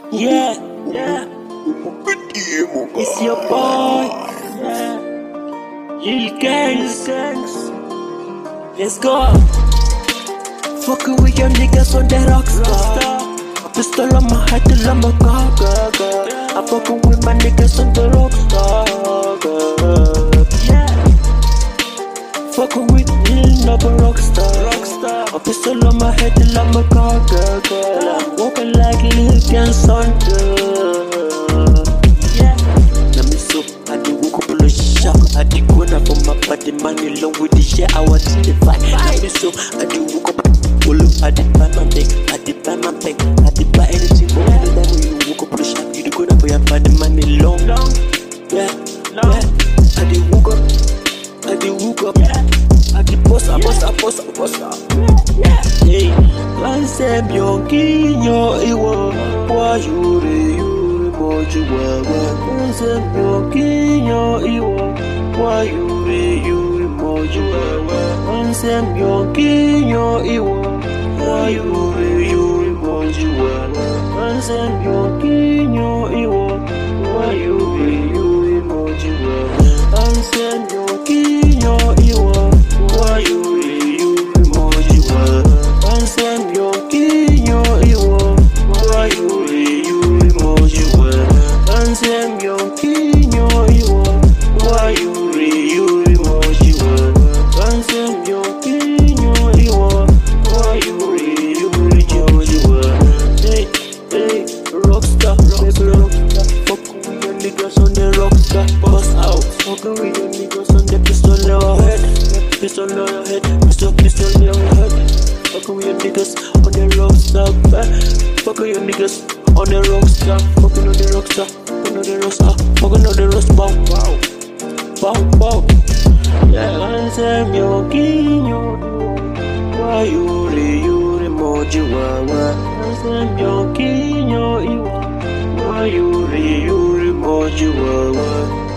Yeah, yeah. It's your boy. Yeah. Lil Gangs. Let's go. Fucking with your niggas on that rockstar. A pistol on my head till I'm a god. I'm fucking with my niggas on the rockstar. Yeah. Fucking with Lil Nubba rockstar. A pistol on my head till I'm a god. I'm walking like Lil Gangs on the. Yeah. Let me so I do walk up on the shop. I did go now for my body money along with the shit I want to fight. Let me so I do walk up. I did buy my bag, I did buy my bag, I did buy anything for anytime when you walk up on the shop. You do go now for your body money long. Yeah. I did walk up, I did post up. Hey, once I'm young, iwo, why you moju wawa. Once I'm young, iwo, why you moju wawa. Once I'm young, iwo, why you moju wawa. Once I'm young, iwo, why you moju wawa. Once I'm young, iwo, why you moju wawa. Once I'm young, iwo, why you moju wawa. Once I'm young, iwo, why you moju wawa. Once I'm young, iwo, why you moju wawa. Hey, rockstar, baby rockstar. Fuckin' with your niggas on the rockstar. Bust out. Fuckin' with your niggas on the pistol in your head. Pistol in your head. Pistol in your head. Fuckin' with your niggas on the rockstar. Fuckin' with your niggas on the rockstar. Fuckin' on the rockstar. Fuckin' on the rockstar. Fuckin' on the rockstar. Bow. Yeah, once I'm young, why you moju wawa. Once I'm young, why you moju wawa.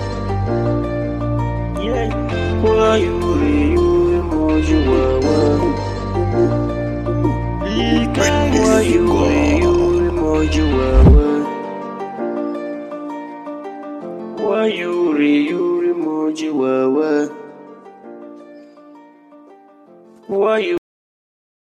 Yeah, why you moju wawa. Why you moju wawa. Why you moju wawa. Why you